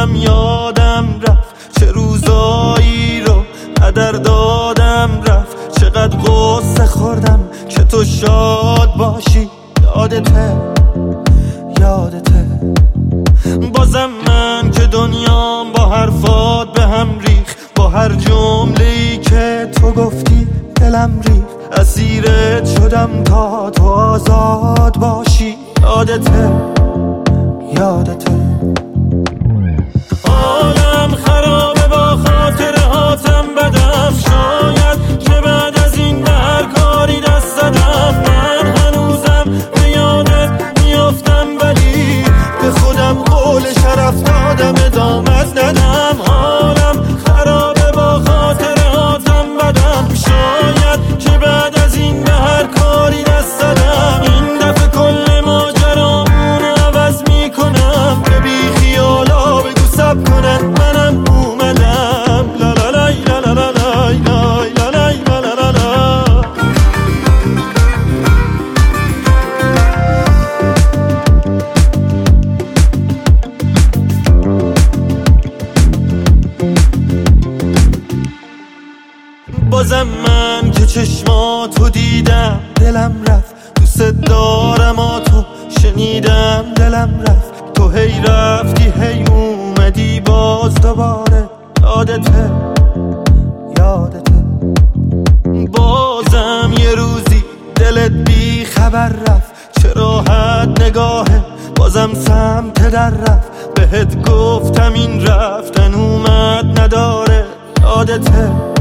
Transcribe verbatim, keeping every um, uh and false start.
بازم یادم رفت چه روزایی رو هدر دادم رفت، چقدر غصه خوردم که تو شاد باشی. یادته یادته بازم من که دنیام با حرفات به هم ریخ، با هر جمله‌ای که تو گفتی دلم ریخ، اسیرت شدم تا تو آزاد باشی. یادته یادته حالم خرابه با خاطر هاتم بدم، شاید که بعد از این به هر کاری دست زدم. من هنوزم به یادت میافتم ولی به خودم قول شرف دادم ادامت ندم. حالم خرابه با خاطر هاتم بدم، شاید که بعد از این به هر کاری دست زدم. این دفعه کل ماجرامون عوض میکنم، که بی خیالا بگو سب کنن منم اومدم. لا لا لای لا لا لا لای لای لا لای لا لا لا لا. بازم من که چشماتو دیدم دلم رفت، دوست دارم آتو شنیدم دلم رفت. تو هی رفتی هی اومدی باز دوباره. یادته یادته بازم یه روزی دلت بی خبر رفت، چه راحت نگاهه بازم سمت در رفت. بهت گفتم این رفتن اومد نداره. یادته